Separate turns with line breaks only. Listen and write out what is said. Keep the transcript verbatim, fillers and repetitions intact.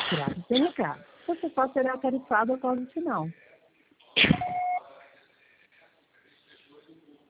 Grave seu recado. Você só será tarifado após o sinal.